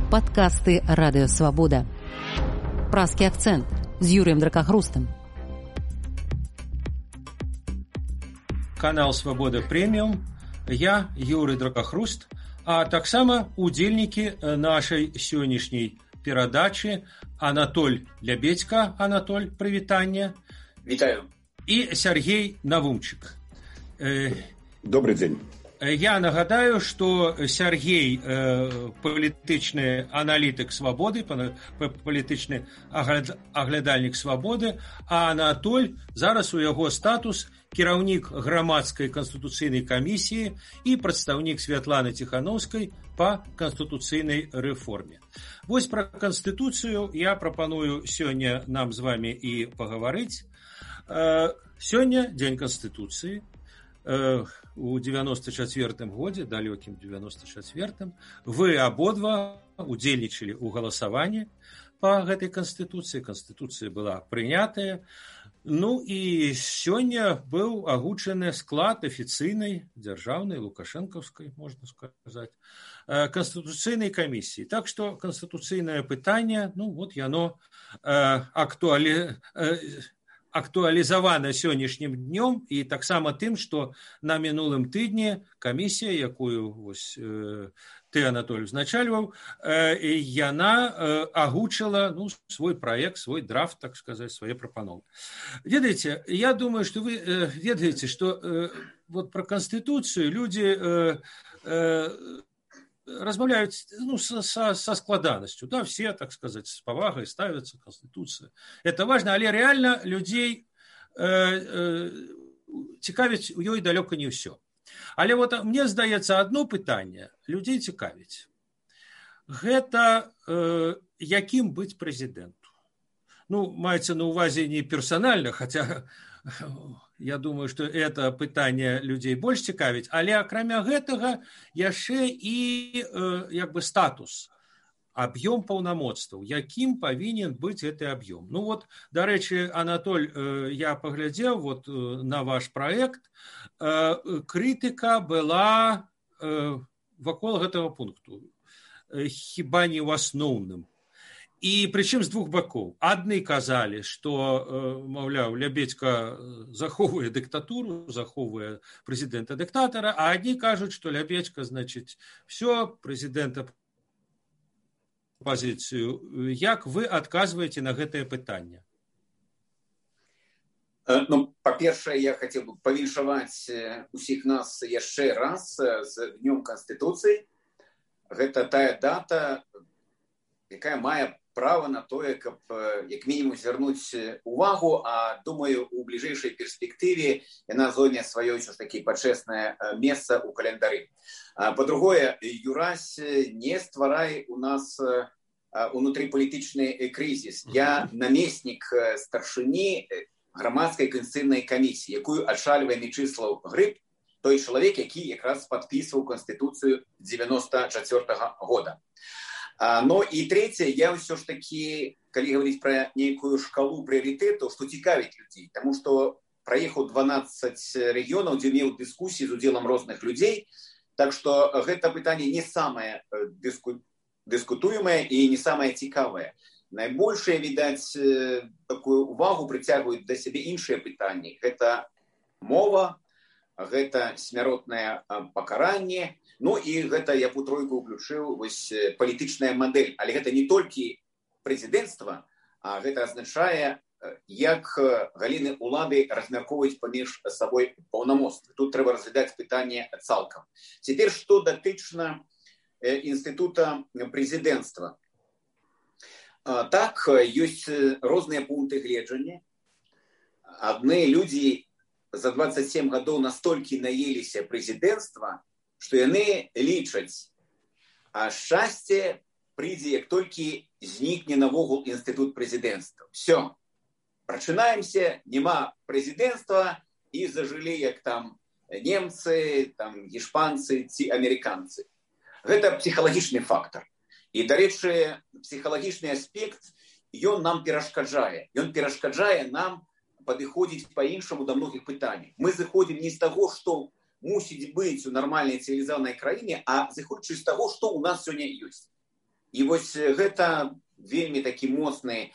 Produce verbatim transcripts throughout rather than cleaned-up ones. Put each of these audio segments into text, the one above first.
Падкасты Радыё Свабода. Празкі акцэнт з Юрыем Дракахрустам. Канал Свабода Прэміум. Я Юрый Дракахруст, а таксама удзельнікі нашай сённяшняй перадачы Анатоль Лябедзька. Анатоль, прывітанне. Вітаю. І Сергей Навумчык. Добрый день. Я нагадаю, што Сергей э, палітычны аналітык свабоды, палітычны аглядальнік свабоды, а Анатоль зараз у яго статус кіраўнік грамадскай канстытуцыйнай камісіі і прадстаўнік Святланы Ціхановскай па канстытуцыйнай рэформе. Вось пра канстытуцыю я прапаную сёння нам з вамі і пагаварыць. Э, сёння дзень канстытуцыі. У девяносто четвёртым годзе, далёкім девяносто четвёртым, вы абодва удзельнічалі ў галасаванні па гэтай канстытуцыі. Канстытуцыя была прынятая. Ну і сёння быў агучаны склад афіцыйнай дзяржаўнай лукашэнкаўскай, можна сказаць, канстытуцыйнай камісіі. Так што канстытуцыйнае пытанне, ну вот яно актуалі актуалізавана сённяшнім днём і таксама тым, што на мінулым тыдні камісія, якую вось, э, ты, Анатоль, узначальваў, э, яна э, агучыла ну, свой праект, свой драфт, так сказаць, свае прапановы. Ведаеце, я думаю, што вы э, ведаеце, што э, вот пра канстытуцыю людзі э, э, размаўляюць ну, са, са, са складанасцю. Да, все, так сказать, с павагай ставятся Конституция. Это важно, але реально людей э, э, цікавіць у ёй далёка не ўсё. Але вот мне здаецца одно пытанне людзей цікавіць. Гэта э, якім быць прэзідэнту? Ну, маецца на ўвазе не персанальна, хотя я думаю, што это пытанне людзей больш цікавіць, але акрамя гэтага яшчэ і э, як бы статус, аб'ём паўнамоцтваў, якім павінен быць гэты аб'ём. Ну вот, дарэчы, Анатоль, э, я паглядзеў вот, э, на ваш праект, э, крытыка была э, вакол гэтага пункту, э, хіба не ў асноўным. І прычым з двух бакоў. Адны казалі, што, маўляў, Лябедзька захоўвае дыктатуру, захоўвае прэзідэнта-дыктатара, а адні кажуць, што Лябедзька, значыць, всё, прэзідэнта пазіцыю. Як вы адказваеце на гэтае пытанне? Ну, па-першае, я хацеў бы павіншаваць усіх нас яшчэ раз з Днём Канстытуцыі. Гэта тая дата, якая мае права на тое, каб як мінімум звярнуць увагу, а думаю, у бліжэйшай перспектыве яна зойме сваё ўсё ж такі пачэснае месца ў календары. Па-другое, Юрась, не стварай у нас унутрыпалітычны крызіс. Я намеснік старшыні грамадскай канстытуцыйнай камісіі, якую адшальвае Мячыслаў Грыб, той чалавек, які якраз падпісваў канстытуцыю девяносто четвёртага года. Ну і трэцяе, я ўсё ж такі, калі гаварыць пра нейкую шкалу прыярытэтаў, што цікавіць людзей, таму што праехаў дванаццаць рэгіёнаў, дзе меў дыскусіі з удзелам розных людзей, так што гэта пытанне не самае дыску... дыскутуемае і не самае цікавае. Найбольшае, відаць, такую увагу прыцягваюць да сябе іншыя пытанні. Гэта мова, гэта смяротнае пакаранне, ну і гэта я б у тройку ўключыў вось палітычная мадэль. Але гэта не толькі прэзідэнцтва, а гэта азначае, як галіны ўлады размяркоўваюць паміж сабой паўнамоцтвы. Тут трэба разглядаць пытанне цалкам. Цяпер, што датычна інстытута прэзідэнцтва. Так, ёсць розныя пункты гледжання. Адны людзі за двадцать семь гадоў настолькі наеліся прэзідэнцтва, што яны лічаць, а шчасце прыйдзе, як толькі знікне навогул інстытут прэзідэнцтва. Всё. Прачынаемся, няма прэзідэнцтва і зажылі, як там немцы, там іспанцы ці амерыканцы. Гэта псіхалагічны фактар. І, дарэчы, псіхалагічны аспект, ён нам перашкаджае. Ён перашкаджае нам падыходзіць па-іншаму да многіх пытанняў. Мы зыходзім не з таго, што мусіць быць у нармальнай цывілізаванай краіне, а зыходзячы з таго, што ў нас сёння ёсць. І вось гэта вельмі такі моцны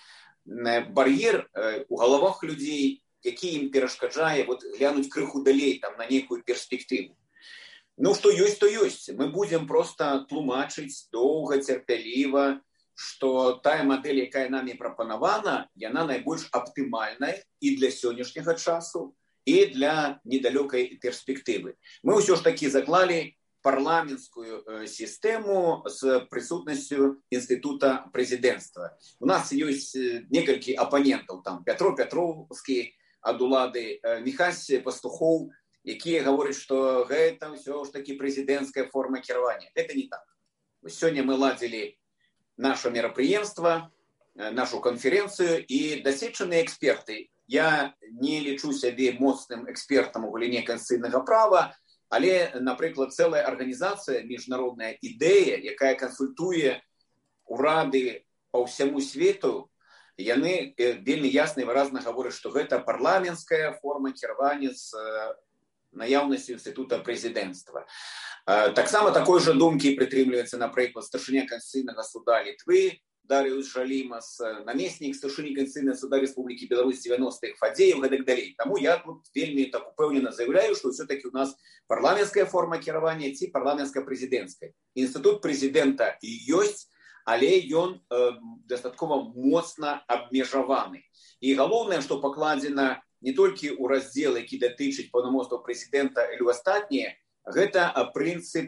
бар'ер у галавах людзей, які ім перашкаджае вот, глянуць крыху далей там, на нейкую перспектыву. Ну, што ёсць, то ёсць. Мы будзем проста тлумачыць доўга, цярпяліва, што тая мадэль, якая намі прапанавана, яна найбольш аптымальная і для сённяшняга часу, і для недалёкай перспектывы. Мы ўсё ж такі заклалі парламенцкую сістэму з прысутнасцю інстытута прэзідэнцтва. У нас ёсць некалькі апанентаў, там Пятро Пятроўскі ад улады, Міхась Пастухоў, якія гавораць, што гэта ўсё ж такі прэзідэнцкая форма кіравання. Гэта не так. Сёння мы ладзілі наше мерапрыемства, нашу канферэнцыю, і дасведчаныя эксперты. Я не лічу сябе моцным экспертам у галіне канстытуцыйнага права, але, напрыклад, цэлая арганізацыя, міжнародная ідэя, якая кансультуе урады па ўсяму свету, яны вельмі ясна і выразна гавораць, што гэта парламенцкая форма кіравання з наяўнасцю інстытута прэзідэнцтва. Таксама такой жа думкі прытрымліваецца, напрыклад, старшыня Канстытуцыйнага суда Літвы, Дарыус Жалімас, намеснік старшыні Канстытуцыйнага суда Рэспублікі Беларусь дзевяностых Фадзеев, гэтак далей. Таму я тут вельмі так упэўнена заяўляю, што ўсё-такі у нас парламенцкая форма кіравання ці парламенцка-прэзідэнцкая. Інстытут прэзідэнта ёсць, але ён э, дастаткова моцна абмежаваны. І галоўнае, што пакладзена не толькі ў раздзел, які датычыць паўнамоцтва прэзідэнта і астатнія, гэта прынцып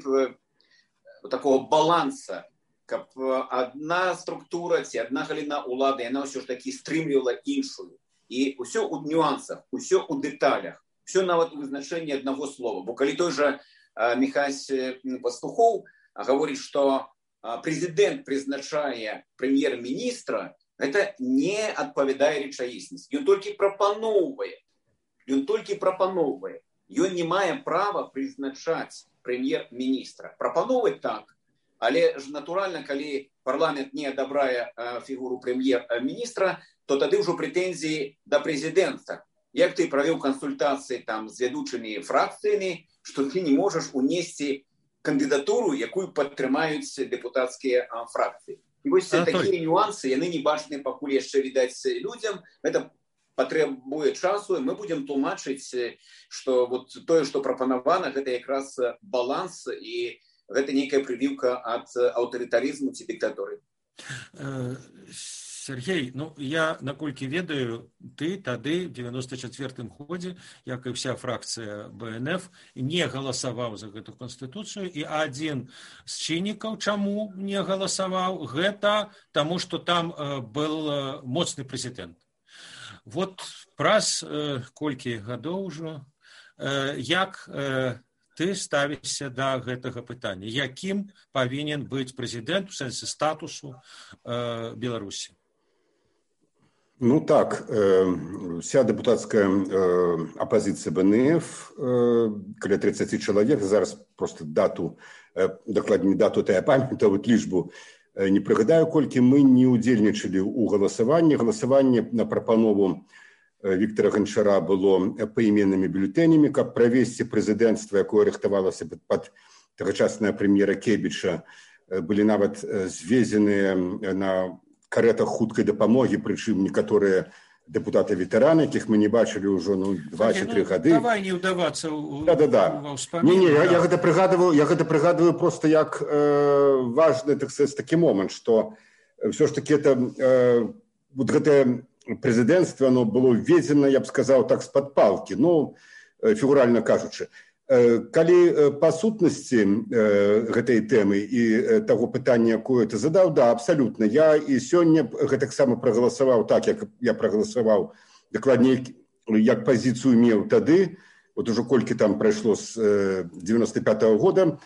такого баланса, каб одна структура ці одна галіна улады, яна ўсё ж такі стрымлівала іншую. І ўсё ў нюансах, усё ў дэталях, усё нават у вызначэнні аднаго слова. Бо калі той жа Міхась Пастухоў гаворыць, што прэзідэнт прызначае прэм'ер-міністра, гэта не адпавядае рэчаіснасці. Ён толькі прапаноўвае. Ён толькі прапаноўвае. Ён не мае права прызначаць прэм'ер-міністра. Прапаноўваць так. Але ж, натуральна, калі парламент не адабрае э, фігуру прэм'ер-міністра, то тады ўжо прэтэнзіі да прэзідэнта. Як ты правёў кансультацыі там з вядучымі фракцыямі, што ты не можаш унесці кандыдатуру, якую падтрымаюць дэпутацкія э, фракцыі. І вось такія нюансы, яны не бачныя пакуль яшчэ відаць людзям. Гэта патрабуе часу, і мы будзем тлумачыць, што вот тое, што прапанавана, гэта якраз баланс і гэта нейкая прывіўка ад аўтарытарызму ці дыктатуры. Сергей, ну я наколькі ведаю, ты тады в девяносто четвёртым годзе, як і вся фракцыя бэ эн эф, не галасаваў за гэту канстытуцыю, і адзін з чыннікаў, чаму не галасаваў, гэта таму, што там был моцны прэзідэнт. Вот праз колькі гадоў ужо, як ты ставішся да гэтага пытання? Якім павінен быць прэзідэнт у сэнсе статусу э, Беларусі? Ну так, э, вся дэпутацкая э, апазіцыя бэ эн эф, э, каля тридцать чалавек, зараз просто дату, э, дакладней дату тая памятаю, лічбу э, не прыгадаю, колькі мы не ўдзельнічалі ў галасаванні. Галасаванне на прапанову Віктора Ганчара было паіменнымі бюлетэнямі, каб правесці прэзідэнцтва, якое рыхтавалася пад тагачаснага прэм'ера Кебіча, былі нават звезеныя на карэтах хуткай дапамогі, прычым некаторыя дэпутаты-ветэраны, якіх мы не бачылі ўжо ну, два ці тры гады. Давай не ўдавацца ў да, да, да. ўспамін. Не, не, да. я, я гэта прыгадываю, я гэта прыгадываю просто як э, важны, так сказать, такі момант, што ўсё ж таки это э, вот гэтае прэзідэнцтва, оно было введзена, я б сказаў, так з-пад палкі, ну, фігуральна кажучы. Калі па сутнасці гэтай тэмы і таго пытання, якое ты задаў, да, абсалютна. Я і сёння гэтаксама прагаласаваў так, як я прагаласаваў, дакладней, як пазіцыю меў тады, вот ужо колькі там прайшло з девяносто пятого года,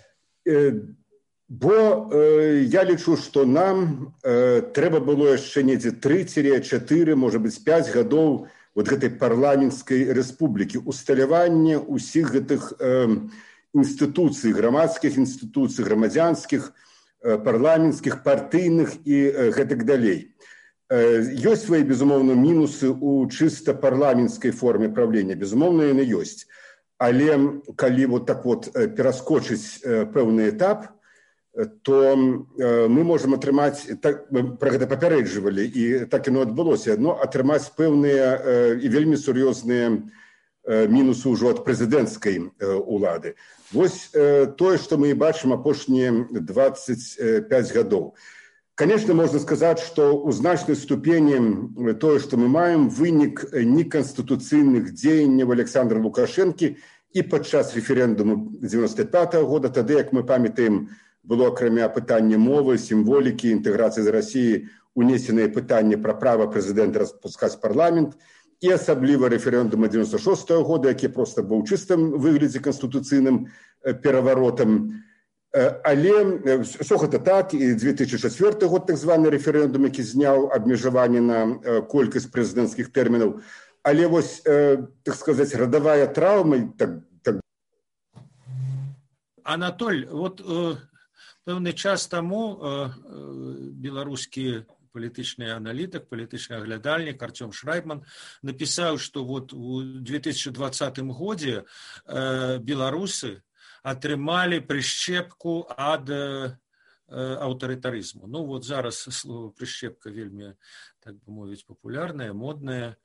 бо э, я лічу, што нам э, трэба было яшчэ недзе тры-чатыры, можа быць, пяць гадоў вот гэтай парламенцкай рэспублікі, усталявання ўсіх гэтых э, інстытуцый, грамадскіх інстытуцый, грамадзянскіх, э, парламенцкіх, партыйных і э, гэтак далей. Э, ёсць свае, безумоўна, мінусы ў чыста парламенцкай форме правлення, безумоўна, яны ёсць. Але калі вот так вот пераскочыць э, пэўны этап, то мы можам атрымаць, так, пра гэта папярэджвалі, і так яно адбылося, но атрымаць пэўныя і вельмі сур'ёзныя мінусы ўжо ад прэзідэнцкай улады. Вось тое, што мы і бачым апошнія дваццаць пяць гадоў. Конечно, можна сказаць, што ў значнай ступені тое, што мы маем, вынік неканстытуцыйных дзеянняў Александра Лукашэнкі і падчас рэферэндуму дзевяносто пятага года, тады, як мы памятаем, было акрамя пытання мовы, сімволікі, інтэграцыі з Расіі, унесеныя пытанні пра права прэзідэнта распускаць парламент, і асабліва рэферэндума дзевяносто шостага года, які проста быў чыстым выглядзе канстытуцыйным пераваротам. Але ўсё гэта так, і две тысячы чацвёрты год, так званы рэферэндум, які зняў абмежаванне на колькасць прэзідэнцкіх тэрмінаў. Але вось, так сказаць, радавая траўма... Так, так... Анатоль, вот... Пэўны час таму беларускі палітычны аналітык, палітычны аглядальнік Артём Шрайбман напісаў, што вот у две тысячи двадцатым годзе беларусы атрымалі прышчэпку ад аўтарытарызму. Ну вот зараз слово прышчэпка вельмі, так бы мовіць, папулярная, модная.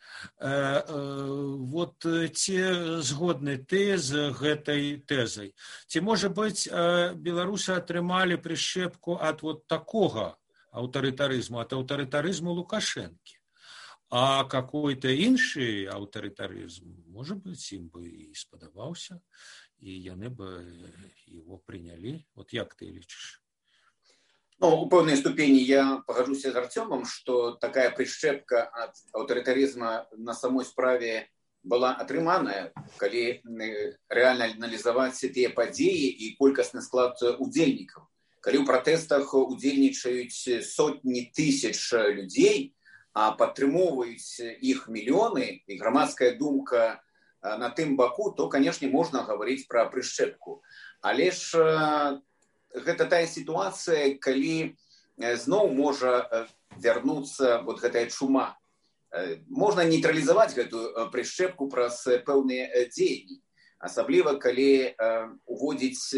Вот ці згодны ты з гэтай тэзай? Ці, можа быць, беларусы атрымалі прышчэпку ад вот такога аўтарытарызму, ад аўтарытарызму Лукашэнкі? А какой-то іншы аўтарытарызм, можа быць, ім бы і спадабаўся, і яны бы его прынялі. Вот як ты лічыш? Ну, у пэўнай ступені я пагажуся з Артёмом, што такая прышчэпка ад аўтарытарызма на самой справе была атрыманая, калі рэальна аналізаваць тыя падзеі і колькасны склад удзельнікаў. Калі ў пратэстах удзельнічаюць сотні тысяч людзей, а падтрымоўваюць іх мільёны, і грамадская думка на тым баку, то, канешне, можна гаварыць пра прышчэпку. Але ж гэта тая сітуацыя, калі зноў можа вярнуцца вот гэтая чума. Можна нейтралізаваць гэтую прышчэпку праз пэўныя дзеянні. Асабліва, калі уводзіць,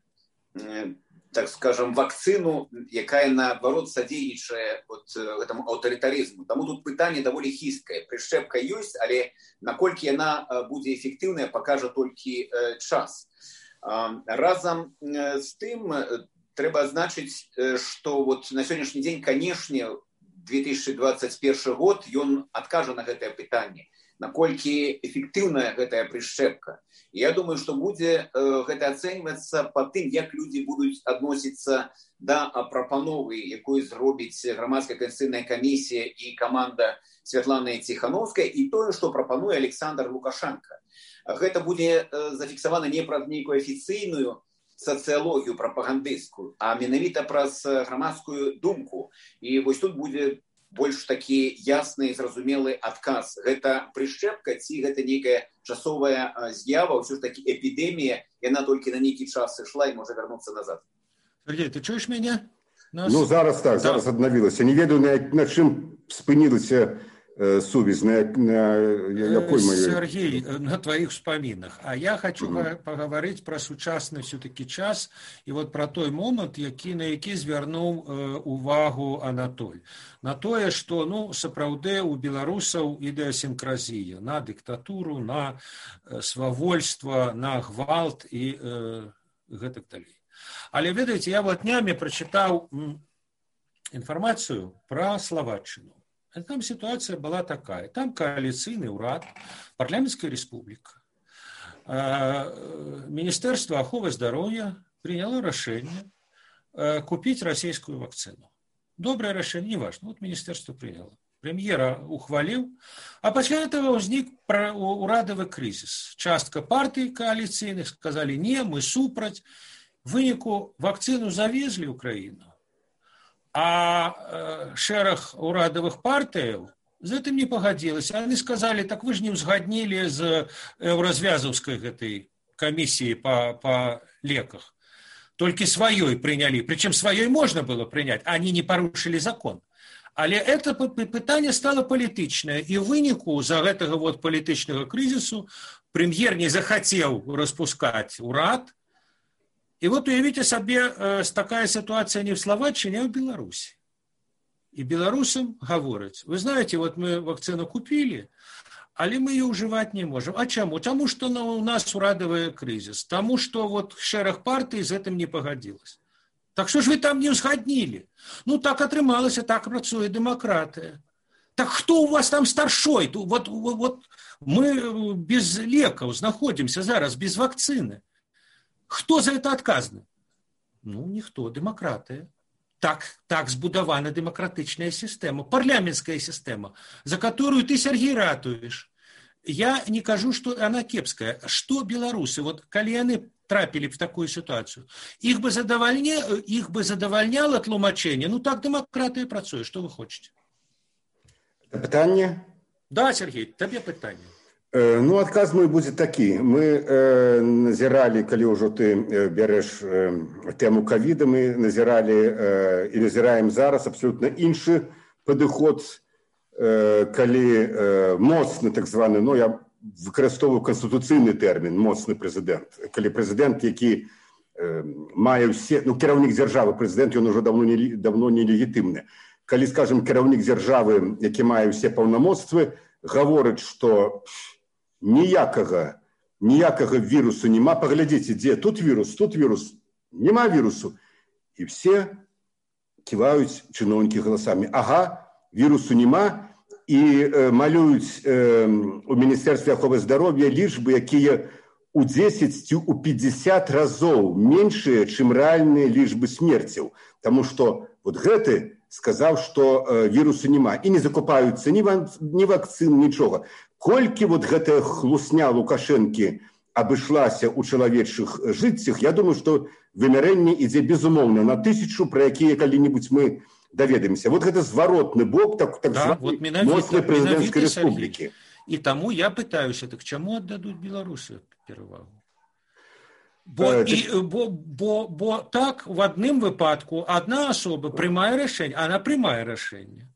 так скажем, вакцыну, якая, наадварот, садзейнічае вот гэтаму аўтарытарызму. Таму тут пытанне даволі хісткае. Прышчэпка ёсць, але наколькі яна будзе эфектыўная, пакажа толькі час. Разам з тым трэба адзначыць, што вот на сённяшні дзень, канешне, две тысячи двадцать первый год ён адкажа на гэтае пытанне, наколькі эфектыўная гэтая прышчэпка. Я думаю, што будзе гэта ацэньвацца па тым, як людзі будуць адносіцца да прапановы, якую зробіць грамадская канстытуцыйная камісія і каманда Святланы Ціхановскай, і тое, што прапануе Александр Лукашенко. Гэта будзе зафіксавана не праз нейкую афіцыйную сацыялогію прапагандысцкую, а менавіта праз грамадскую думку. І вось тут будзе больш такі ясны і зразумелы адказ. Гэта прышчэпка ці гэта нейкая часовая з'ява, ўсё ж такі эпідэмія, яна толькі на нейкі час сышла і можа вярнуцца назад. Сергей, ты чуеш мяне? Нас... Ну, зараз так, зараз аднавілася. Не ведаю, на, на чым спынілася сувязь, на, на якой моей... Сергей, на твоих вспоминах. А я хочу mm-hmm. поговорить про сучасный все-таки час и вот про той момент, які, на які звярнуў э, увагу Анатоль. На тое, что, ну, сапраўды у беларусаў ідэасінкразія на дыктатуру, на э, свавольство, на гвалт и э, гэтак далей. Але, ведаеце, я вот днямі прочитал м, информацию про Словаччину. Там ситуация была такая. Там коалиционный урад, парламентская республика. Министерство охраны здоровья приняло решение купить российскую вакцину. Доброе решение, неважно. Вот министерство приняло. Премьера ухвалил, а после этого возник урадовый кризис. Частка партий коалиционных сказали, не, мы супраць. В выніку вакцину завезли в Украину. А э, шэраг урадовых партыяў з гэтым не пагадзілася. Они сказали, так вы ж не ўзгаднілі з еўразвязаўскай гэтай камісіі по, по леках. Только сваёй приняли. Причем сваёй можно было принять. Они не порушили закон. Але это пытанне стало палітычнае. И в выніку за гэтага вот палітычнага кризису премьер не захотел распускать урад. И вот уявите себе, э, такая ситуация не в Словаччине, а в Беларуси. И белорусам говорят: вы знаете, вот мы вакцину купили, але мы ее ўжываць не можем. А чаму? Тому что у нас урадовый кризис. Тому что вот шэраг партий з этим не погодилось. Так что ж вы там не узгоднили? Ну так атрымалася, так працуе дэмакратыя. Так кто у вас там старшой? Вот, вот, вот мы без лекаў знаходзімся зараз, без вакцины. Кто за это адказны? Ну, ніхто, дэмакратыя. Так, так збудавана дэмакратычная сістэма, парламенцкая сістэма, за которую ты, Сергей, ратуеш. Я не кажу, что она кепская. Что белорусы, вот калі яны трапили в такую ситуацию, их бы, задовольня... их бы задовольняло тлумачение. Ну так дэмакратыя працуе, что вы хочете? Пытанне? Да, Сергей, табе пытанне. Ну, адказ мой будзе такі. Мы э, назіралі, калі ўжо ты э, бярэш э, тэму ковіда, мы назіралі э, і назіраем зараз абсолютно іншы падыход, э, калі э, моцны, так званы, ну, я выкарыстоўваю канстытуцыйны тэрмін, моцны прэзідэнт. Калі прэзідэнт, які э, мае ўсе, ну, кіраўнік дзяржавы, прэзідэнт, ён ужо давно не, давно не легітымны. Калі, скажем, кіраўнік дзяржавы, які мае ўсе паўнамоцтвы, гаворыць, што ніякага, ніякага вірусу нема. Паглядзіце, дзе тут вірус, тут вірус, нема вірусу. І все ківаюць чыноўнікі галасамі. Ага, вірусу нема. І э, малююць э, у Міністэрстве аховы здароўя лічбы, якія у дзесяць ці у пятьдесят разоў меншыя, чым рэальныя лічбы смерцяў. Таму што вот гэты сказаў, што э, вірусу нема. І не закупаюцца ні, ні вакцын, нічога. Колькі вот гэтая хлусня Лукашэнкі абышлася ў чалавечых жыццях, я думаю, што вымярэнне ідзе безумоўна на тысячу, пра якія калі-небудзь мы даведаемся. Вот гэта зваротны бок так, так да, вот моцнай прэзідэнцкай рэспублікі. І таму я пытаюся, так чаму аддадуць беларусы перавагу? Бо, э, і, бо, бо, бо так, в адным выпадку адна асоба прымае рашэнне, она прымае рашэнне.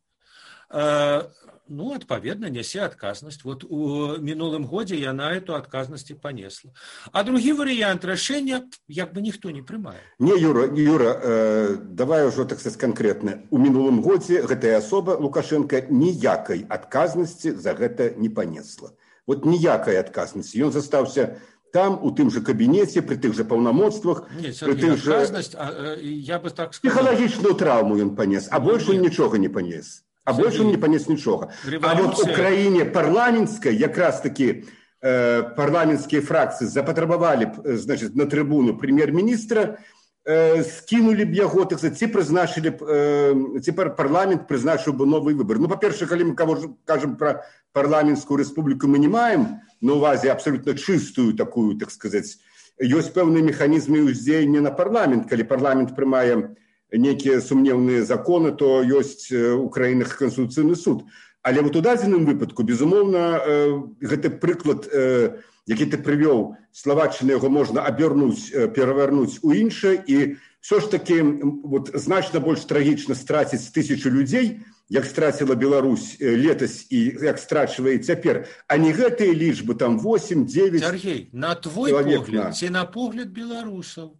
Э, ну, адпаведна, нясе адказнасць. Вот у мінулым годзе яна эту адказнасць і панесла. А другі варыянт рашэння як бы ніхто не прымае. Не, Юра, Юра, э, давай ўжо, так сказаць, канкрэтна. У мінулым годзе гэтая асоба, Лукашенко, ніякай адказнасці за гэта не панесла. Вот ніякай адказнасці. Ён застаўся там, у тым же кабінеце, при тых же паўнамоцтвах. Не, Сергей, адказнасць, же... я бы так сказал. Псіхалагічную траўму ён панес, а больше он нічога не панес. А Сергей, больше он не панес нічога. Революция... А вот у краіне парламенцкай якраз таки э, парламенцкія фракцыі запатрабавалі, значит, на трибуну прем'ер-міністра, э, скинули б яго, так сказать, ці прызначылі б, э, ці парламент прызначыў бы новый выбор. Ну, па-першае, калі мы кажам пра парламенцкую рэспубліку, мы не маем на увазе абсолютно чистую такую, так сказать, ёсць пэўныя механізмы ўздзеяння на парламент. Калі парламент прымае некія сумнеўныя законы, то ёсць у краінах Конституцыйны суд. Але вот у дадзеным выпадку, безумоўна, гэты прыклад, які ты прывёў, Словаччына, яго можна абернуць, перавярнуць у іншае, і все ж таки вот, значна больш трагічна страціць тысячу людзей, як страціла Беларусь летась і як страчвае цяпер, а не гэтыя лічбы там восемь девять. Сергей, на твой погляд, ці на погляд беларусаў?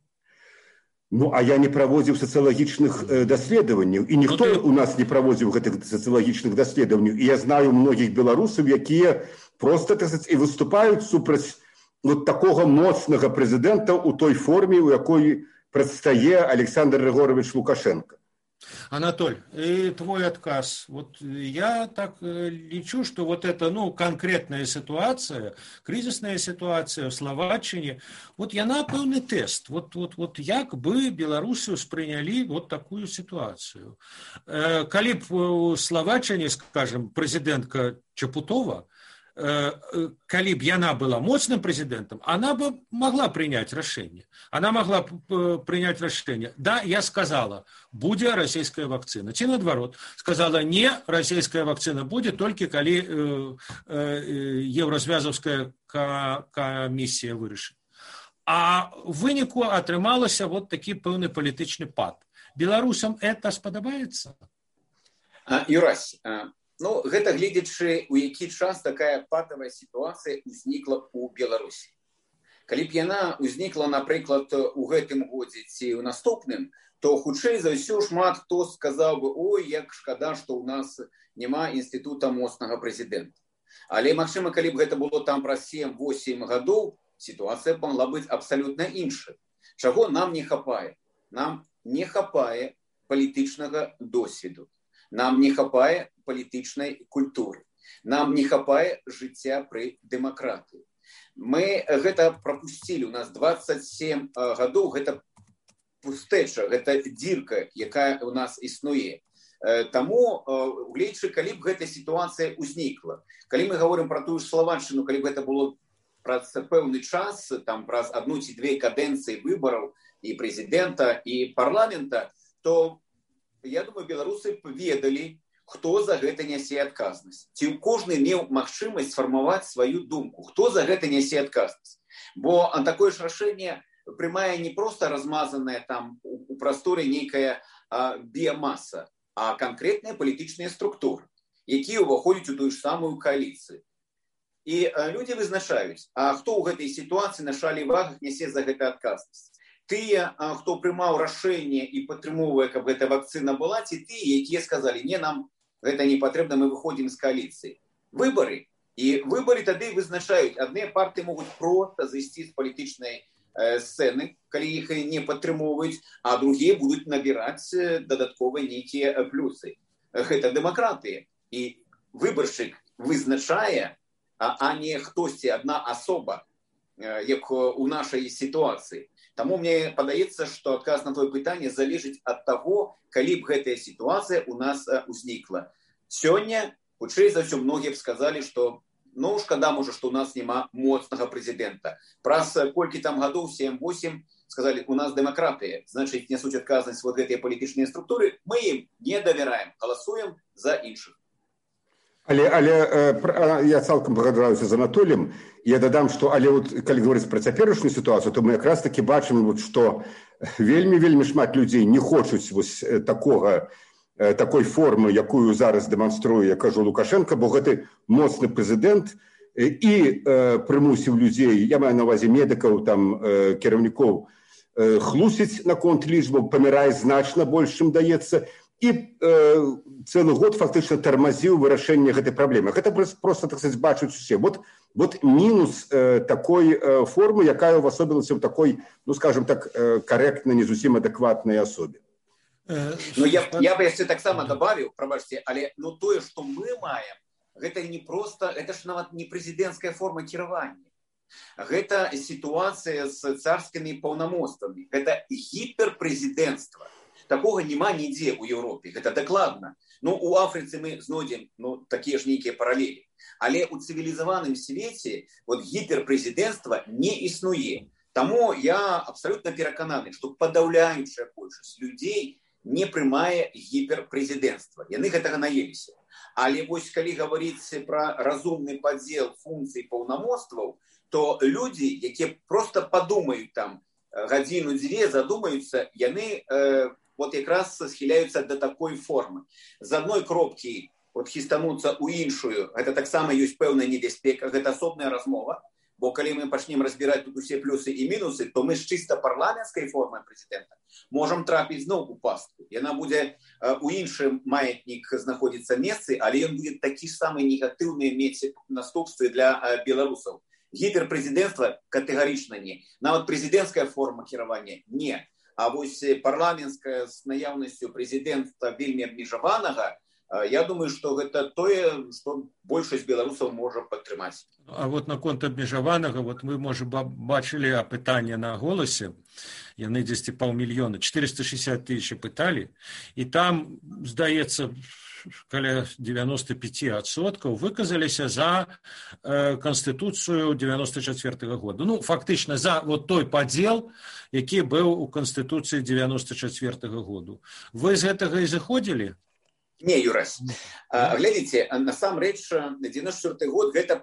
Ну, а я не праводзіў сацыялагічных э, даследаванняў, і ніхто ну, ты... у нас не праводзіў гэтых сацыялагічных даследаванняў. І я знаю многіх беларусаў, якія просто, так сказать, і выступаюць супраць вот такога моцнага прэзідэнта ў той форме, у якой прадстае Александр Григорович Лукашенко. Анатоль, и твой отказ. Вот я так лечу, что вот это, ну, конкретная ситуация, кризисная ситуация в Словаччине, вот яна пэўны тест. Вот, вот, вот як бы беларусы успрынялі вот такую ситуацию. Калі б у Словаччине, скажем, президентка Чапутова, калі б яна была моцным прэзідэнтам, она бы могла принять решение. Она могла принять решение. Да, я сказала, будзе расійская вакцина. Ці наадварот, сказала, не, расійская вакцина будзе толькі калі э, э, еўразвязаўская камісія вырашыць. А в выніку атрымалася вот такі пэўны палітычны пад. Беларусам это спадабаецца? А, Юрась, а... Ну, гэта гледзячы, у які час такая патавая сітуацыя ўзнікла ў Беларусі. Калі б яна ўзнікла, напрыклад, у гэтым годзе ці ў наступным, то хутчэй за ўсё шмат хто сказаў бы: ой, як шкада, што ў нас няма інстытута моцнага прэзідэнта. Але, магчыма, калі б гэта было там праз сем-восем гадоў, сітуацыя могла быць абсалютна іншай. Чаго нам не хапае? Нам не хапае палітычнага досведу. Нам не хапае палітычнай культуры. Нам не хапае жыцця пры дэмакратыі. Мы гэта прапусцілі. У нас дваццаць сем гадоў, гэта пустэча, гэта дзірка, якая у нас існуе. Таму, гледзячы, калі б гэта сітуацыя ўзнікла, калі мы гаворым пра тую ж Славаччыну, калі б гэта было праз пэўны час, там праз адну ці две кадэнцыі выбараў і прэзідэнта, і парламента, то, я думаю, беларусы б ведалі, хто за гэта нясе адказнасць. Ці кожны меў магчымасць сфармаваць сваю думку, хто за гэта нясе адказнасць. Бо такое ж рашэнне прымае не проста размазаная там у прасторе нейкая а, біямаса, а канкрэтныя палітычныя структуры, якія ўваходзяць у тую ж самую кааліцыю. І а, людзі вызначаюць, а хто ў гэтай сітуацыі на шалі вагах нясе за гэта адказнасць. Тыя, а, хто прымаў рашэнне і падтрымоўвае, каб гэта вакцына была, ці тыя, якія сказалі: не, нам гэта не патрэбна, мы выходзім з кааліцыі. Выбары. І выбары тады вызначаюць. Адныя партыі могуць проста зайсці з палітычнай э, сцэны, калі іх не падтрымоўваюць, а другія будуць набіраць дадатковыя нейкія плюсы. Гэта дэмакратыя. І выбаршчык вызначае, а, а не хтосьці, адна асоба, э, як у нашай сітуацыі. Таму мне падаецца, што адказ на твоё пытанне залежыць ад таго, калі б гэтая сітуацыя у нас узнікла. Сёння, хутчэй за ўсё, многія б сказалі, што ну, шкада, можа, што у нас няма моцнага прэзідэнта. Праз колькі там гадоў, сем-восем, сказалі, у нас дэмакратыя, значыць, нясуць адказнасць вот гэтыя палітычныя структуры, мы ім не давяраем, галасуем за іншых. Але, але э, я цалкам пагаджаюся з Анатоліем. Я дадам, што але вот, калі говорыць пра цяперашнюю сітуацыю, то мы якраз такі бачым, вот, што вельмі-вельмі шмат людзей не хочуць вось, такога, такой формы, якую зараз дэманструе, я кажу, Лукашенко, бо гэты моцны прэзідэнт і э, прымусіў людзей, я маю на ўвазе медыкаў, там, э, кіраўнікоў, э, хлусіць наконт лічбаў, памірае значна больш, чым даецца, і э, цэлы год фактычна тармазіў вырашэнне гэтай праблемы. Гэта проста, так сказаць, бачуць усе. Вот, вот мінус э, такой э, формы, якая ўвасобілася ў такой, ну, скажем так, э, карэктнай, не зусім адэкватнай асобе. Ну, я, я бы яшчэ таксама добавіў, прабачце, але ну, тое, што мы маем, гэта не проста, гэта ж нават не прэзідэнцкая форма кіравання. Гэта сітуацыя з царскімі паўнамоцтвамі. Гэта гіперпрэзідэнцтва. Такога няма нідзе ў Еўропе, гэта дакладна. Ну, у Афрыцы мы знойдзем ну, такія ж нейкія паралелі. Але ў цывілізаваным свеце вот, гіперпрэзідэнцтва не існуе. Таму я абсалютна перакананы, што падаўляючая большасць людзей не прымае гіперпрэзідэнцтва. Яны гэтага наеліся. Але вось калі гаварыць пра разумны падзел функцый паўнамоцтваў, то людзі, якія проста падумаюць там гадзіну-дзве, задумаюцца, яны э, вот якраз схіляюцца да такой формы. З адной кропкі вот, хістануцца ў іншую, гэта таксама ёсць пэўная небяспека, гэта асобная размова, бо калі мы пачнем разбіраць тут усе плюсы і мінусы, то мы з чыста парламенцкай формай прэзідэнта можам трапіць зноў у пастку. Яна будзе э, у іншым маятнік знаходзіцца месцы, але ён будзе такі ж самы негатыўны мець наступствы для э, беларусаў. Гіперпрэзідэнцтва катэгарычна не. Нават прэзідэнцкая форма кіравання не. А вось парламенцкая з наяўнасцю прэзідэнта вельмі абмежаванага, я думаю, што гэта тое, што большасць беларусаў можа падтрымаць. А вот наконт абмежаванага, вот мы, можа, бачылі апытанне на голасе, яны дзесьці паўмільёна, чатырыста шэсцьдзесят тысяч пыталі, і там, здаецца, каля девяносто пять адсоткаў выказаліся за э, Канстытуцыю девяносто четвёртого года. Ну, фактычна, за вот той падзел, які быў у Канстытуцыі девяносто четвёртого году. Вы з гэтага і заходзілі? Не, Юрась. А, глядзіце, насамрэч, девяносто четвёрты год – гэта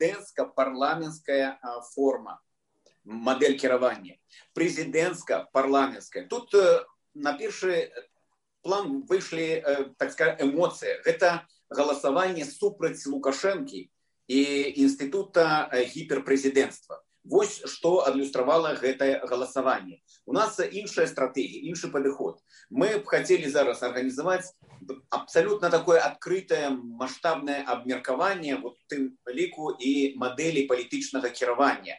прэзідэнцка-парламенцкая форма, мадэль кіравання. Прэзідэнцка-парламенцкая. Тут на першы план выйшлі, так сказать, эмоцыі. Гэта галасаванне супраць Лукашэнкі і інстытута гіперпрэзідэнцтва. Вось што адлюстравала гэтае галасаванне. У нас іншая стратэгія, іншы падыход. Мы б хацелі зараз арганізаваць абсалютна такое адкрытае маштабнае абмеркаванне вот тым ліку і мадэлі палітычнага кіравання.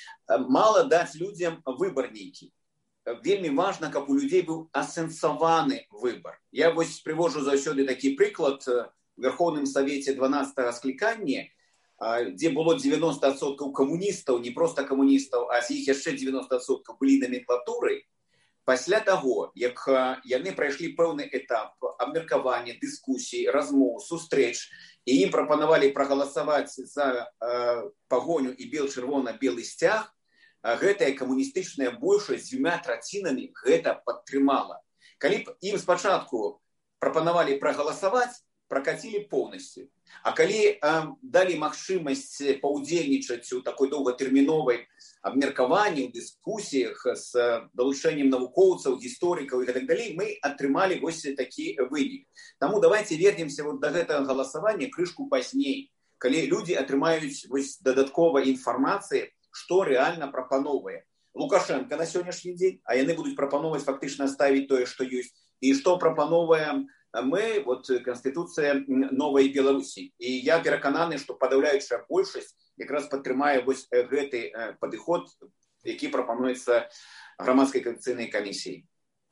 Мала даць людзям выбар нейкі. Вельмі важна, каб у людзей быў асэнсаваны выбар. Я вось прывожу заўсёды такі прыклад в Верховным Савеце дванаццатага склікання, дзе было дзевяноста адсоткаў камуністаў, не проста камуністаў, а з іх яшчэ дзевяноста адсоткаў былі номенклатурай. Пасля таго, як яны прайшлі пэўны этап абмеркавання, дыскусій, размоў, сустрэч, і ім прапанавалі прагаласаваць за э, пагоню і бел-чырвона-белы сцяг, гэтая камуністычная большасць з дзвюма трацінамі гэта падтрымала. Калі б ім спачатку прапанавалі прагаласаваць, пракацілі поўнасцю. А калі э, далі магчымасць паўдзельнічаць у такой доўгатэрміновай абмеркаванні, ў дыскусіях з далучэннем навукоўцаў, гісторыкаў і так далей, мы атрымалі вось такі вынік. Таму давайте вернемся вот до гэтага галасавання крышку пазней, калі людзі атрымаюць вось дадаткова інфармацыі, што рэальна прапановвае Лукашенко на сённяшні дзень, а яны будуць прапановваць фактычна ставіць тое, што ёсць, і што прапановваем мы, вот Конституция новой Беларуси. И я перакананы, что падаўляючая большасць якраз падтрымае вось гэты падыход, які прапануецца грамадскай кааліцыйнай камісіяй.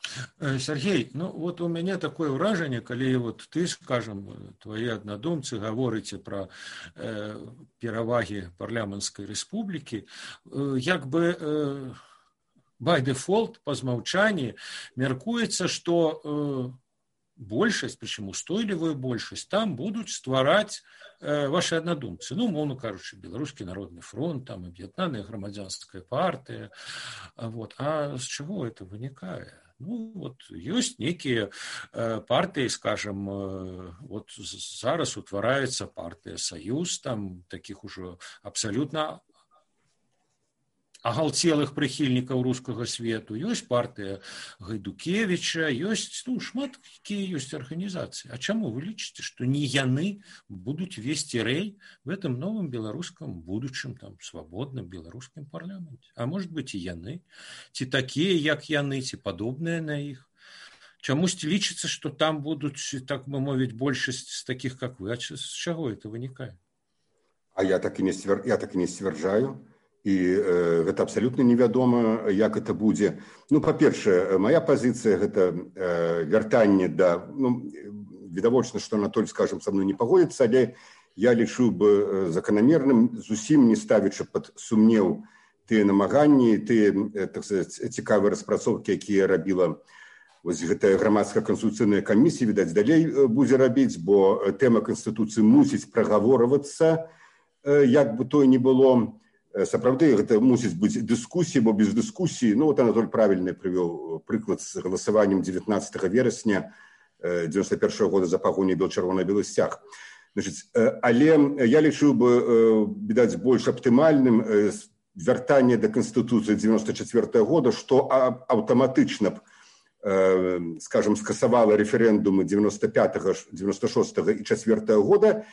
Сергей, ну вот у меня такое ўражанне, калі вот ты, скажем, твои аднадумцы гаворыце про э, перавагі парламенцкай рэспублікі, э, як бы э, by default, па змаўчанні, мяркуецца, што э, большасць, причем устойлівую большасць, там будуць ствараць э, ваши аднадумцы. Ну, умоўно кажучы, Беларускі народны фронт, там аб'яднаная грамадзянская партыя. Вот. А з чаго это вынікае? Ну, вот ёсць некія э, партыі, скажем, э, вот зараз утвараецца партыя Саюз, там такіх ужо абсалютна агалцелых прыхільнікаў рускага свету, ёсць партыя Гайдукевіча, ёсць, ну, шмат якія ёсць арганізацыі. А чаму вы лічыце, што не яны будуць весці рэй в этом новым беларускам будучым, там, свабодным беларускім парламенце? А может быть і яны? Ці такія, як яны, ці падобныя на іх? Чамусьці лічыцца, што там будуць, так бы мовіць, большасць з такіх, как вы? А з чаго это вынікае? А я так і не, свер... я так і не сцвярджаю. І э, гэта абсалютна невядома, як это будзе. Ну, па-першае, моя пазіцыя гэта э, вяртанне да, ну, відавочна, што Анатоль, скажем, са мной не пагодзіцца, але я лічу бы заканамерным, зусім не ставячы пад сумнеў тыя намаганні, тыя, так сказаць, цікавыя распрацоўкі, якія рабіла вось гэтая грамадская канстытуцыйная камісія, відаць, далей будзе рабіць, бо тэма Канстытуцыі мусіць прагаворвацца, э, як бы то не было. Сапраўды, гэта мусіць быць дыскусія, бо без дыскусіі, ну, вот Анатоль правільна прывёў прыклад з галасаваннем дзевятнаццатага верасня дзевяносто першага года за пагоню бел-чырвона-белы сцяг. Значыць, але я лічыў бы, відаць, больш аптымальным вяртанне да Канстытуцыі дзевяносто чацвёртага года, што аўтаматычна б, скажем, скасавала рэферэндумы дзевяносто пятага, дзевяносто шостага і чацвёртага года,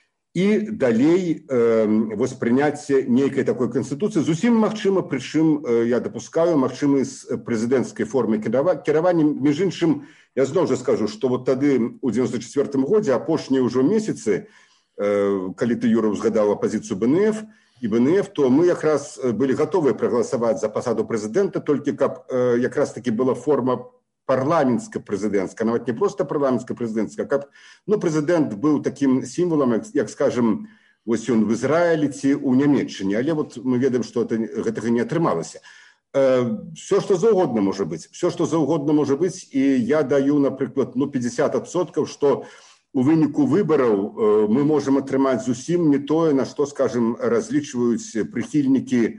і далей э, вось прыняцце нейкай такой канстытуцыі зусім магчыма, прычым э, я дапускаю магчымы з прэзідэнцкай формы кіравання. Між іншым, я зноў жа скажу, што вот тады у дзевяносто чацвёртым годзе апошнія ўжо месяцы, э, калі ты, Юра, узгадаў апазіцыю бэ эн эф і бэ эн эф, то мы якраз былі гатовыя прагаласаваць за пасаду прэзідэнта, толькі каб э, якраз таки была форма парламенцка-прэзідэнцкая, нават не проста парламенцка-прэзідэнцкая, каб, ну, прэзідэнт быў такім сімвалам, як, як скажем, вось ён в Ізраілі ці ў Нямецчыне, але вот мы ведаем, што это, гэтага не атрымалася. Э, все, што заўгодна можа быць, все, што заўгодна можа быць, і я даю, напрыклад, ну, пятьдесят адсоткаў, што у выніку выбараў э, мы можам атрымаць зусім не тое, на што, скажем, разлічваюць прыхільнікі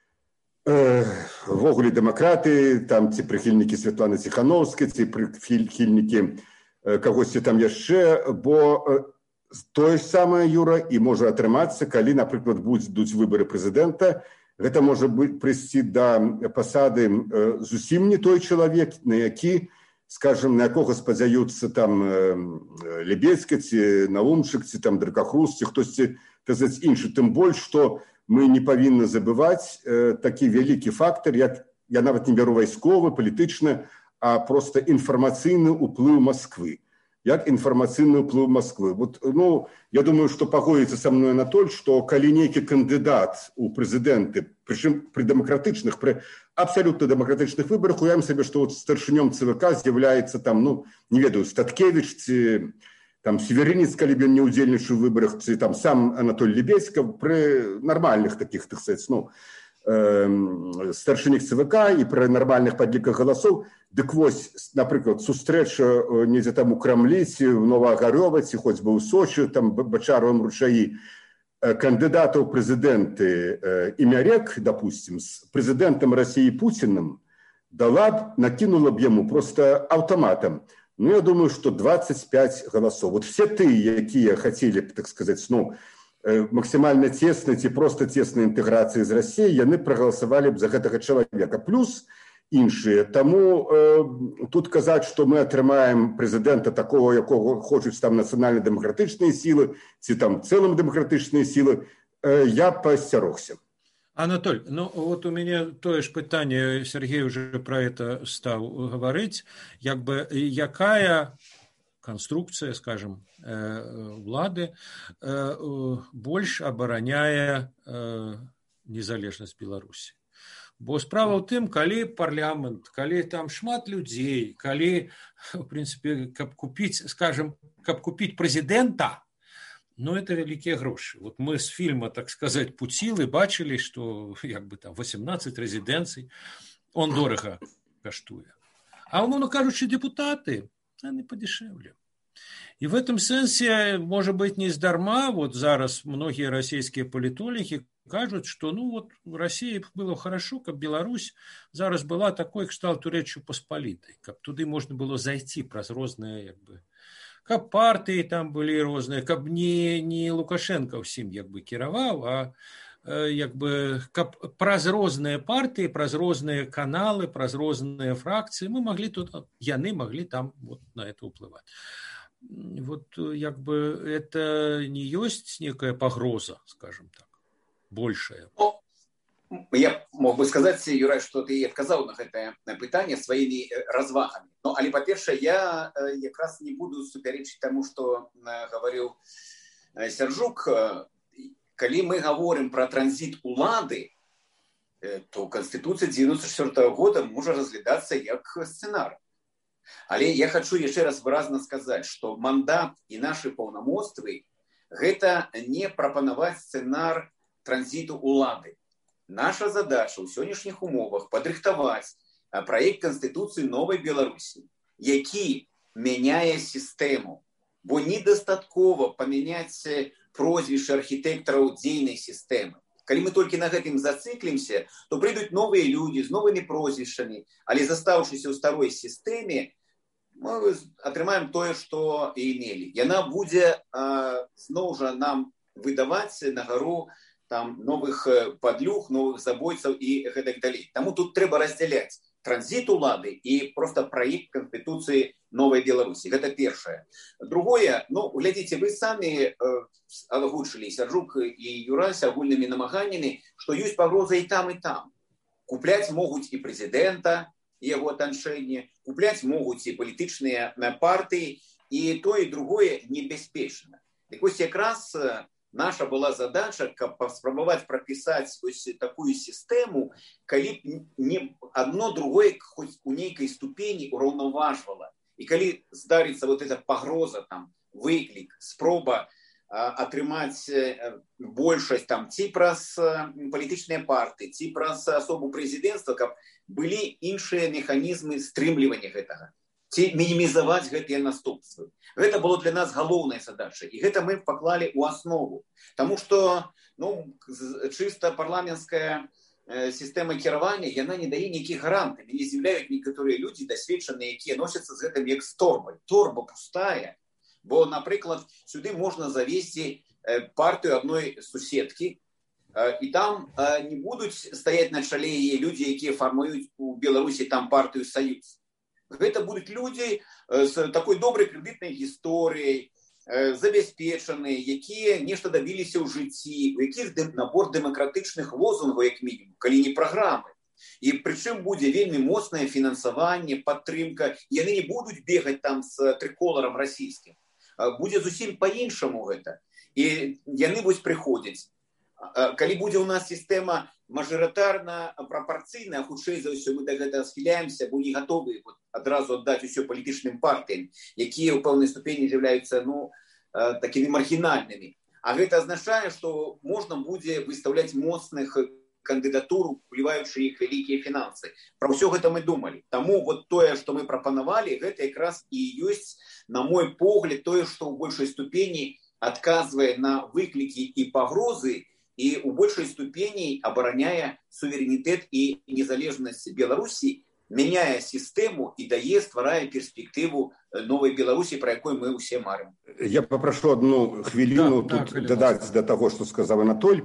ввогуле дэмакраты, там ці прыхільнікі Святланы Ціхановскай, ці прыхільнікі кагосьці там яшчэ, бо тое ж самае, Юра, і можа атрымацца, калі, напрыклад, будуць выбары прэзідэнта, гэта можа быць прыйсці да пасады зусім не той чалавек, на які, скажем, на якога спадзяюцца там Лебедзька, ці Наумчык, ці там Дракахрус, ці хтосьці, так сказаць, іншы. Тым больш, што мы не павінны забываць э, такі вялікі фактор, як я нават не бяру вайсковы, палітычны, а просто інфармацыйны ўплыў Москвы. Як інфармацыйны ўплыў Москвы. Вот, ну, я думаю, што пагодзіцца са мной Анатоль, што калі нейкі кандыдат у прэзідэнты, прычым пры дэмакратычных, пры абсалютна дэмакратычных выбарах, уявім сабе, што вот старшынём ЦВК з'яўляецца там, ну, не ведаю, Статкевіч ці там Северинец, калі б ён не ўдзельнічаў у выбарах, ці там сам Анатоль Лебедзька пры нармальных такіх, так сказать, ну, старшынік ЦВК і пры нармальных падліках галасоў. Дык вось, напрыклад, сустрэча недзе там у Крамлі, ці в Новаагарёва, ці хоць бы ў Сочы, там Бачаровым ручаі, кандыдатаў прэзідэнты Імярек, допустим, з прэзідэнтам Расіі Пуціным дала б, накінула б яму просто аўтаматам. Ну, я думаю, што двадцать пять галасоў. Вот все тыя, якія хацелі б, так сказаць, ну, максимально теснай ці просто теснай інтэграцыі з Расіяй, яны прагаласавалі б за гэтага чалавека. Плюс іншыя. Таму э, тут казаць, што мы атрымаем прэзідэнта такого, якого хочуць там нацыянальна-дэмакратычныя сілы, ці там цэлым дэмакратычныя сілы, э, я паасцярогся. Анатоль, ну вот у меня тое ж пытанне, Сергей уже про это стаў гаварыць, як бы якая конструкция, скажем, улады больш абараняе незалежнасць Беларусі. Бо справа ў тым, калі парламент, калі там шмат людзей, калі, в принципе, каб купіць, скажем, каб купіць прэзідэнта, ну, это вялікія грошы. Вот мы з фільма, так сказать, Пуцілы бачылі, што як бы там восемнадцать рэзідэнцый, он дорага каштуе. А, умоўна кажучы, депутаты, они подешевле. И в этом сенсе, может быть, не здарма, вот зараз многие российские политологи кажут, что, ну, вот в России было хорошо, как Беларусь зараз была такой кшталту Речью Посполитой, как туды можно было зайти праз розныя, як бы, как партии там были розные, как не, не Лукашенко всем, як бы, кіраваў, а як бы, каб праз розныя партыі, праз розныя каналы, праз розныя фракцыі, мы маглі тут, яны маглі там вот на это ўплываць. Вот як бы это не ёсць некая пагроза, скажем так, большая. Я мог бы сказаць, Юрай, што ты адказаў на гэтае пытанне сваімі развагамі. Ну, але, па-першае, я якраз не буду супярэчыць таму, што гаварыў Сяржук. Калі мы говорим про транзит улады, то Конституция девяносто четвёртого года можа разглядаться как сценарий. Але я хочу еще раз выразно сказать, что мандат и наши полномоцтвы – это не пропановать сценарий транзиту улады. Наша задача в сегодняшних умовах подрыхтовать проект Конституции новой Беларуси, який меняет систему. Бо недостатково поменять прозвище архітэктараў дзейнай сістэмы. Калі мы толькі на гэтым зациклимся, то прыйдуць новыя людзі з новымі прозвішчамі, але застаўшыся ў старой сістэме, мы атрымаем тое, што і мелі. Яна будзе а, зноў жа нам выдаваць на гару там новых падлюх, новых забойцаў і гэтак далей. Таму тут трэба раздзяляць транзит улады і просто праект Конституции новой Беларуси. Это первое. Другое, ну, глядите, вы сами э, озвучили, Сяржук и Юрась, агульными намаганиями, что есть погроза и там, и там. Куплять могут и президента, и его отношения, куплять могут и политичные партии, и то, и другое небеспечно. Так вот, как раз наша была задача спробовать прописать такую систему, коли не одно другое хоть у некой ступени уравноваживало. И коли здарится вот эта погроза, там, выклик, спроба а, атрымаць большасць там ці праз палітычныя партыі, ці праз асобу прэзідэнцтва, каб былі іншыя механізмы стрымлівання гэтага, ці мінімізаваць гэтыя наступствы. Гэта было для нас галоўная задача, і гэта мы паклалі ў аснову. Таму што, ну, чыста парламенцкая система кіравання, яна не дае нейкіх гарантый. Мяне здзіўляюць некаторыя людзі дасведчаныя, якія носяцца з гэтым як з торбай. Торба пустая. Бо, напрыклад, сюды можна завесці партыю адной суседкі, і там не будуць стаяць на чале яе людзі, якія фармуюць у Беларусі там партыю Саюз. Гэта будуць людзі з такой добрай крэдытнай гісторыяй, забяспечаныя, якія нешта дабіліся ў жыцці, у якіх набор дэмакратычных лозунгаў, як мінімум, калі не праграмы. І прычым будзе вельмі моцнае фінансаванне, падтрымка. Яны не будуць бегаць там з трыколарам расійскім. Будзе зусім па-іншаму гэта. І яны вось прыходзяць. Калі будзе ў нас сістэма мажарытарна-прапарцыйная, хутчэй за ўсё мы да гэтага схіляемся, бо не гатовы вот, адразу аддаць усё палітычным партыям, якія ў пэўнай ступені з'яўляюцца ну, такімі маргінальнымі. А гэта азначае, што можна будзе выстаўляць моцных кандыдатур, уліваючы іх вялікія фінансы. Пра ўсё гэта мы думалі. Таму вот тое, што мы прапанавалі, гэта якраз і ёсць, на мой погляд, тое, што ў большай ступені адказвае на выклікі і пагрозы, і ў большай ступені абараняе суверэнітэт і незалежнасць Беларусі, мяняе сістэму і дае, стварае перспектыву новай Беларусі, пра якой мы ўсе марым. Я попрошу одну хвіліну да, тут так, дадаць да таго, што сказаў Анатоль.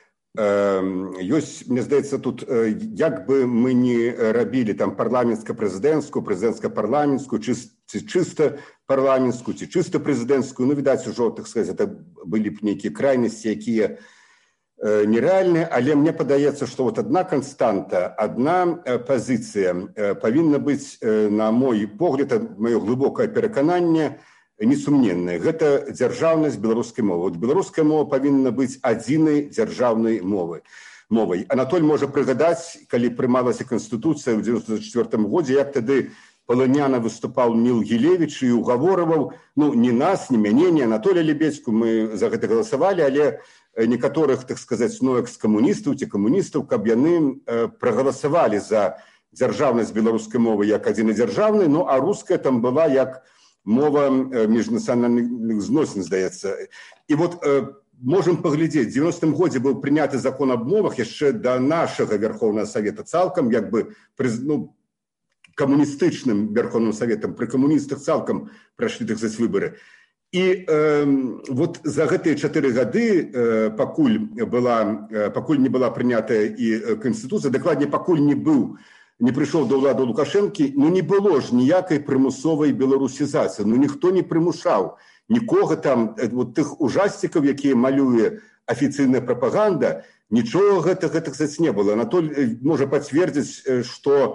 Ёсць, мне здаецца, тут як бы мы не рабілі там парламенцка-прэзідэнцкую, прэзідэнцка-парламенцкую, ці чыста парламенцкую, ці чыста прэзідэнцкую, ну, відаць, ужо, так сказаць, это былі б нейкія крайнасці, якія нереальны, але мне падаецца, што вот одна канстанта, одна пазіцыя павінна быць, на мой погляд, маё глыбокае перакананне, несумненнае. Гэта дзяржаўнасць беларускай мовы. Вот беларуская мова павінна быць адзінай дзяржаўнай мовай. мовай. Анатоль можа прыгадаць, калі прымалася Канстытуцыя ў дзевяносто чвёртым годзе, як тады палыняна выступаў Ніл Гілевіч і угаворываў, ну, не нас, не мяне, не Анатолія Лебедзьку, мы за гэта галасавалі, але некаторых, так сказаць, ну, экс-камуністаў ці камуністаў, каб яны прагаласавалі за дзяржаўнасць беларускай мовы як адзінай дзяржаўнай, ну, а руская там была як мова міжнацыянальных зносін, здаецца. І вот можам паглядзець, у дзевяностым годзе быў прыняты закон аб мовах яшчэ да нашага Верховнага Савета, цалкам як бы ну, камуністычным Верховным Саветам, пры камуністах цалкам прайшлі, так сказаць, выбары. І э, вот за гэтыя чатыры гады, э, пакуль, была, э, пакуль не была прынятая і Канстытуцыя, дакладней, пакуль не быў, не прыйшоў да ўлады Лукашэнкі, ну не было ж ніякай прымусовай беларусізацыі, ну ніхто не прымушаў нікога там, вот тых ужасцікаў, якія малюе афіцыйная прапаганда, нічога гэтага, так сказаць, не было. Анатоль можа пацвердзіць, што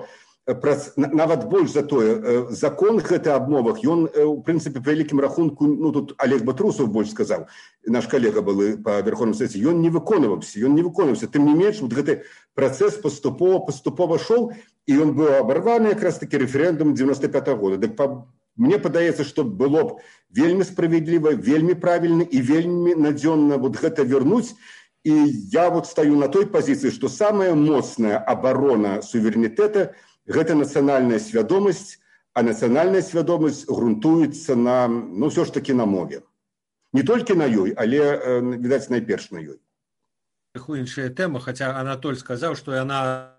нават больш за тое, закон гэты аб мовах, ён, у прынцыпе, па вялікім рахунку, ну тут Олег Батрусаў больш сказаў, наш калега был па Верховным Савеце, ён не выконваўся, ён не выконваўся. Тым не менш, вот гэты працэс паступова, паступова шоў, і ён быў абарваны якраз такі рэферэндум дзевяносто пятого года. Дык па, мне падаецца, што было б вельмі справядліва, вельмі правільна і вельмі надзённа вот гэта вярнуць. І я вот стаю на той пазіцыі, што самая моцная абарона суверэнітэта гэта нацыянальная свядомасць, а нацыянальная свядомасць грунтуецца на, ну, ўсё ж такі на мове. Не толькі на ёй, але, відаць, найперш на ёй. Іншая тэма, хаця Анатоль сказаў, што яна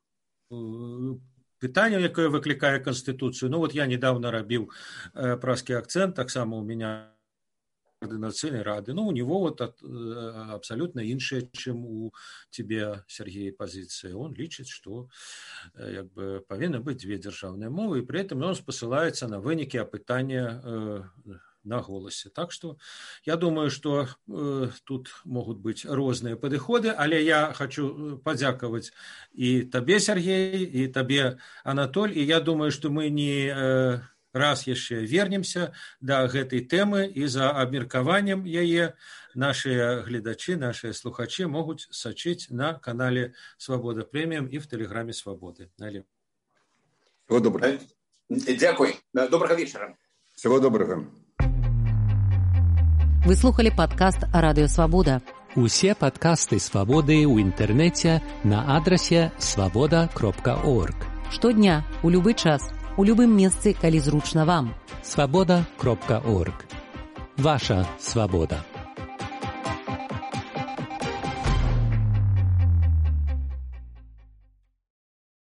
пытанне, якое выклікае Канстытуцыю. Ну, вот я недавно рабіў праскі акцэнт, таксама у меня координационной рады. Ну, у него вот от, абсолютно іншая, чем у тебе, Сергей, позиция. Он лічыць, что як бы, павінны быць две дзяржаўныя мовы, и при этом он спасылаецца на вынікі апытання э, на голосе. Так что я думаю, что э, тут могут быть розныя падыходы, але я хочу падзякаваць и табе, Сергей, и табе, Анатоль, и я думаю, что мы не... Э, раз яшчэ вернемся да гэтай тэмы і за абмеркаваннем яе нашыя гледачы, нашыя слухачы могуць сачыць на канале Свабода Прэміум і в тэлеграме Свабоды. Всего доброго. Дзякуй. Добрага вечара. Всего добрага. Вы слухали падкаст Радыё Свабода. Усе падкасты Свабоды ў інтэрнэце на адрасе свабода кропка орг. Штодня, у любы час, у любым месцы, калі зручна вам. свабода кропка орг. Ваша свабода.